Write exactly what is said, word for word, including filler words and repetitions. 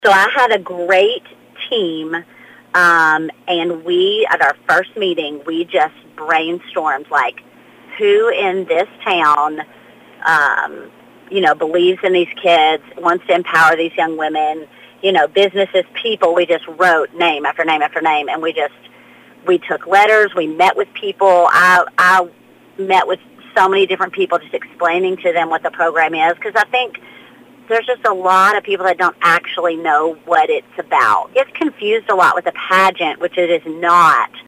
So I had a great team, um, and we, at our first meeting, we just brainstormed, like, who in this town, um, you know, believes in these kids, wants to empower these young women, you know, businesses, people. We just wrote name after name after name, and we just, we took letters, we met with people. I, I met with so many different people just explaining to them what the program is, because I think there's just a lot of people that don't actually know what it's about. It's confused a lot with a pageant, which it is not.